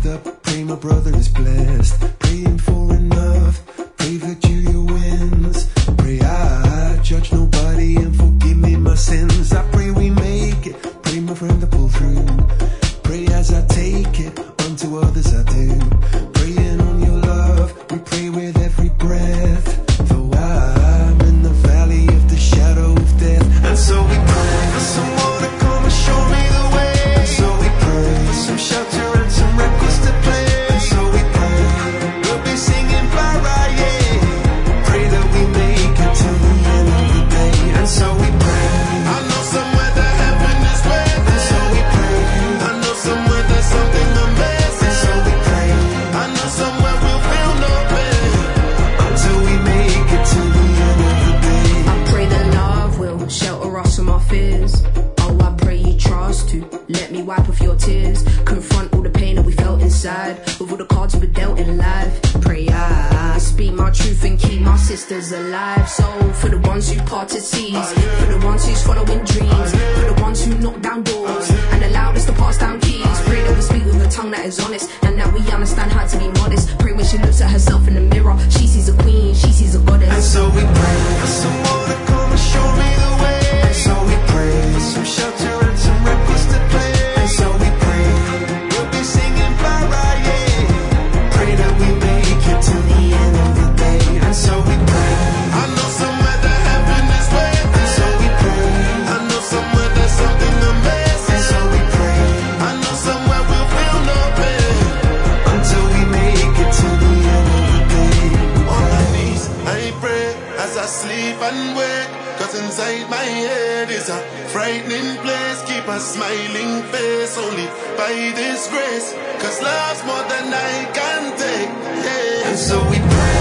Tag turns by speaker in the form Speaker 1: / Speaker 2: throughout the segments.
Speaker 1: up, pray my brother is blessed. Praying for enough, pray that Julia wins. Pray I judge nobody and forgive me my sins. I pray we make it, pray my friend to pull through. Pray as I take it, unto others I do. Praying on your love, we pray with every breath. Though I'm in the valley of the shadow of death. And so we pray for someone to come and show me the way. And so we pray for some shelter and some records to play. And so we pray we'll be singing bye-bye, yeah. Pray that we make it to the end of the day. And so we pray. I know somewhere that heaven is waiting. And so we pray. I know somewhere there's something amazing. And so we pray. I know somewhere we'll feel no pain until we make it to the end of the day.
Speaker 2: I pray that love will shelter us from our fears. Oh, I pray you trust to let me wipe off your tears. Confront all the pain that we felt inside with all the cards we were dealt in life. Pray I speak my truth and keep my sisters alive. So for the ones who parted seas, for the ones who's following dreams, for the ones who knock down doors and allowed us to pass down keys. Pray that we speak with a tongue that is honest and that we understand how to be modest. Pray when she looks at herself in the mirror, she sees a queen, she sees a goddess.
Speaker 1: And so we pray for someone to come and show me the way. And so we pray for some shelter and some records to play. And so we pray we'll be singing bye-bye, yeah. Pray that we make it to the end of the day. And so we pray. I know somewhere that heaven is waiting. And so we pray. I know somewhere there's something amazing. And so we pray. I know somewhere we'll feel no pain until we make it to the end of the day. On my knees, I pray as I sleep and wake. Cause inside my head is a frightening place. Keep a smiling face only by this grace. Cause love's more than I can take, yeah. And so we pray.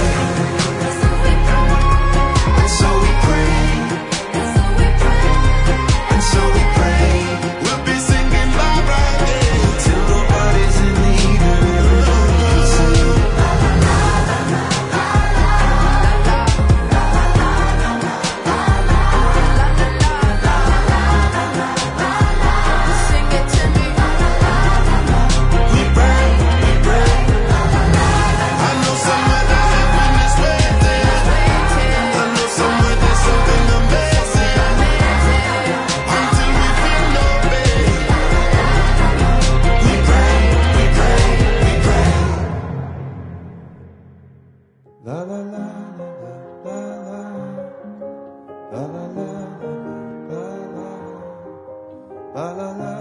Speaker 1: And so we pray. And so we pray. We'll be singing bye-bye, yeah. Till nobody's in need anymore. La la la la la la la la la la la la la la la